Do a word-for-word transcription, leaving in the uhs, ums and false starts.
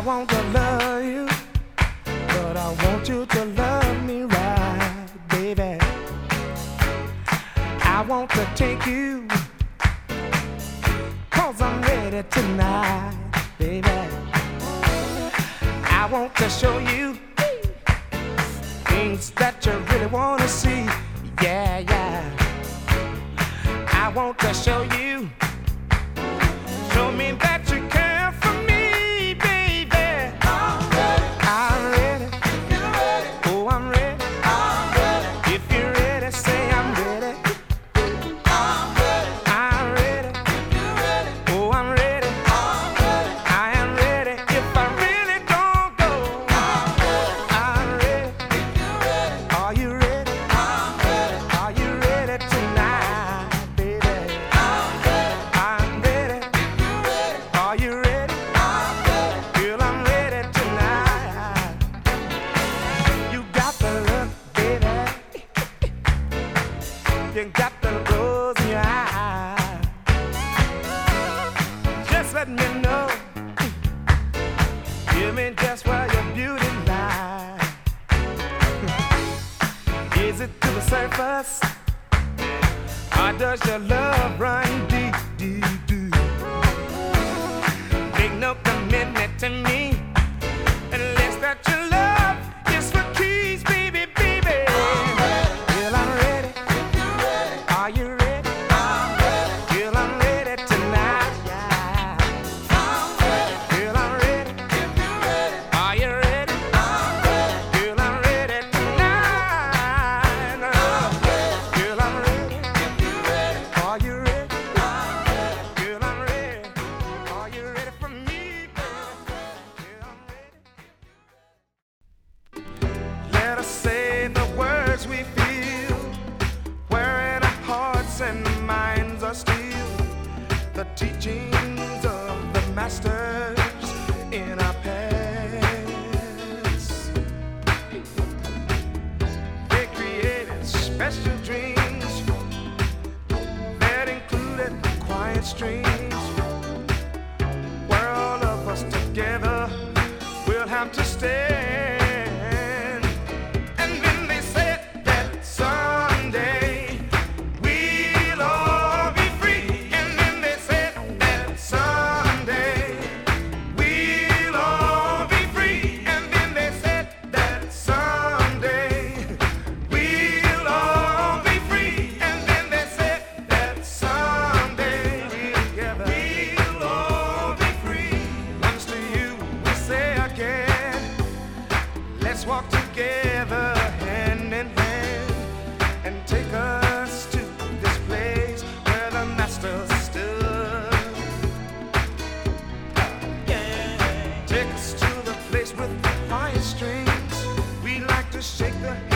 want to love you, but I want you to love me right, baby. I want to take you, cause I'm ready tonight, baby. I want to show you things that you really want to see, yeah, yeah. I want to show you, show me that you care for me, baby. I'm ready. I'm ready. If you're ready. Oh, I'm ready. I'm ready. If you're ready, say I'm ready. I'm ready. I'm ready. If you're ready. Oh, I'm ready. I'm ready. I am ready. If I really don't go, I'm ready. I'm ready. If you're ready. Are you ready? I'm ready. Are you ready tonight, baby? I'm ready. I'm ready. If you're ready. Are you ready? I'm ready. Girl, I'm ready tonight. You got the look, baby. You got the rose in your eye. Just let me know. Give me just where your beauty lies. Is it to the surface, or does your love run deep, deep, deep? Make no commitment to me unless that your love is for keys, baby, baby. Girl, I'm ready. Are you ready? Girl, I'm ready tonight. Girl, I'm ready. Are you ready? Girl, I'm ready tonight. Girl, I'm ready. Are you ready? Girl, I'm ready. Are you ready for me, baby? Girl, I'm ready. Let us say the words we feel, wherein our hearts and minds are still the teachings of the masters in our past. They created special dreams that included quiet streams, where all of us together will have to stand. And then they said that someday we'll all be free. And then they said that someday we'll all be free. And then they said that someday we'll all be free. And then they said that someday together we'll all be free. Once to you we say again, let's walk together hand in hand and take us to this place where the master stood. Take us to the place with the quiet strings. We like to shake the